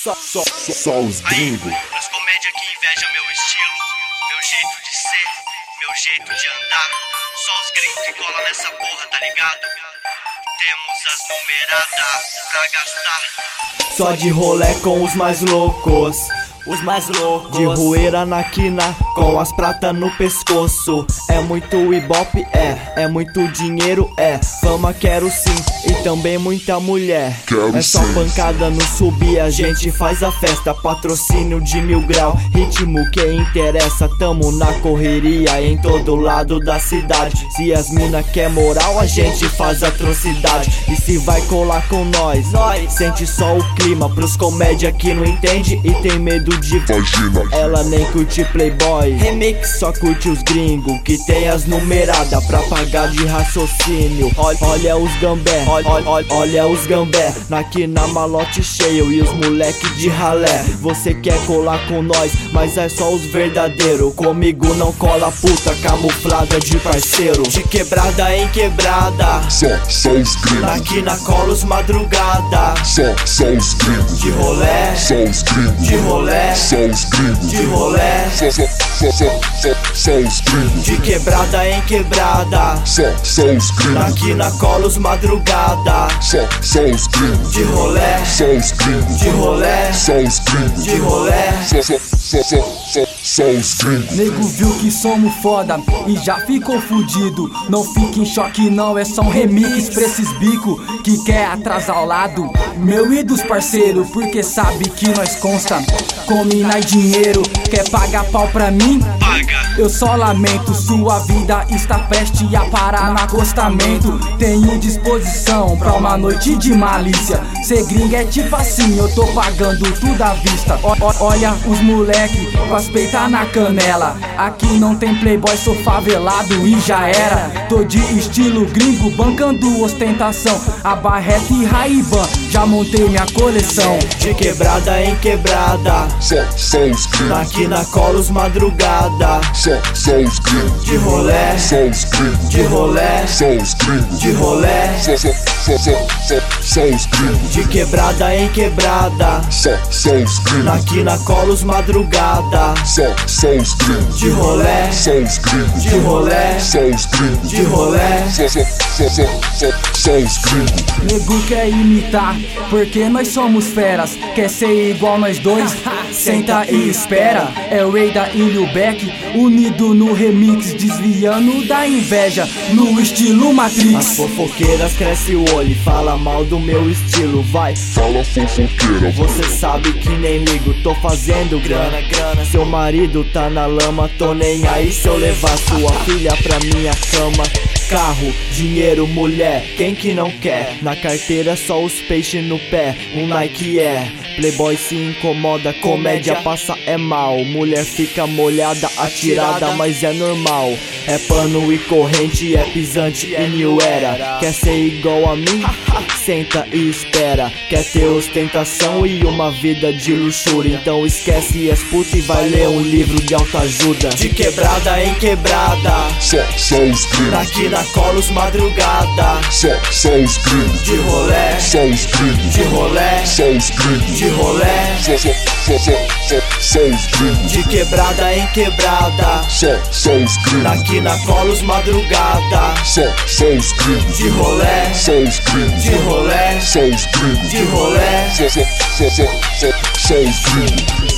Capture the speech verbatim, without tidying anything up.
Só, só, só os gringos. As comédias que invejam meu estilo, meu jeito de ser, meu jeito de andar. Só os gringos que colam nessa porra, tá ligado? Temos as numeradas pra gastar. Só de rolé com os mais loucos, os mais loucos. de roeira na quina, com as pratas no pescoço. É muito ibope, é, é muito dinheiro, é. Fama quero sim, e também muita mulher. Quero É só sim. pancada no subir, a gente faz a festa. Patrocínio de mil grau, ritmo que interessa. Tamo na correria em todo lado da cidade. Se as mina quer moral, a gente faz atrocidade. E se vai colar com nós, Nós. sente só o clima. Pros comédia que não entende e tem medo de Vagina. ela nem curte playboy, Remix. só curte os gringos que tem as numeradas pra pagar de raciocínio. Olha, olha os gambé, olha, olha, olha os gambé, aqui na malote cheio e os moleque de ralé. Você quer colar com nós, mas é só os verdadeiros. Comigo não cola puta camuflada de parceiro. De quebrada em quebrada, Só, só os gringos. aqui na colos madrugada. Só, só os gringos. De rolé, Só os gringos. de rolé, Só os gringos. de rolé. Só, só, só, só, só, só os gringos. De quebrada em quebrada, Só, só os gringos. aqui na colos madrugada. Só, só os gringos. De rolé, Só os gringos. de rolé, Só os gringos. de rolé. Só, só, só, só, só, só os gringos. Nego viu que somos foda e já ficou fudido. Não fique em choque não, é só um remix pra esses bico que quer atrasar o lado. Meu e dos parceiro, porque sabe que nós consta. Combinar dinheiro, quer pagar pau pra mim? Paga. Eu só lamento, sua vida está prestes a parar no acostamento. Tenho disposição pra uma noite de malícia. Ser gringo é tipo assim, eu tô pagando tudo à vista. Ó, ó, olha os moleque com as peitas na canela. Aqui não tem playboy, sou favelado e já era. Tô de estilo gringo, bancando ostentação. A Barreta e Ray-Ban, já montei minha coleção. De quebrada em quebrada, Só, só os gringos. aqui na colos madrugada. Só, só os gringos. De rolé, Só os gringos. de rolé, Só os gringos. de rolé. Só, só, só, só, só, só os gringos. De quebrada em quebrada, Só, só os gringos. aqui na colos madrugada. Só, só os gringos. De rolé, Só os gringos. de rolé, Só os gringos. de rolé. Só, só, só, só, só, só os gringos. Nego quer imitar, porque nós somos feras. Quer ser igual nós dois? Senta e espera. É o Rei da Ilha e o Beck, unido no remix, desviando da inveja, no estilo As Matrix. fofoqueiras cresce o olho e fala mal do meu estilo. Vai, Fala fofoqueira. você sabe que nem ligo, tô fazendo grana, grana. Seu marido tá na lama, tô nem aí se eu levar sua filha pra minha cama. Carro, dinheiro, mulher, quem que não quer? Na carteira só os peixes no pé, um Nike é. Playboy se incomoda, comédia passa é mal. Mulher fica molhada, atirada, mas é normal. É pano e corrente, é pisante e new era. Quer ser igual a mim? Senta e espera. Quer ter ostentação e uma vida de luxúria? Então esquece as puta e vai ler um livro de autoajuda. De quebrada em quebrada, Só, só os gringos. aqui na colos madrugada. Só, só os gringos. De rolé, Só os gringos. de rolé, Só os gringos. de rolé. Só, só, só, só, só, só os gringos. De quebrada em quebrada, Só, só os gringos. aqui na colos madrugada. Só, só os gringos. De rolé, Só os gringos. de rolé, Só os gringos. de rolé. Só, só, só, só, só, só os gringos.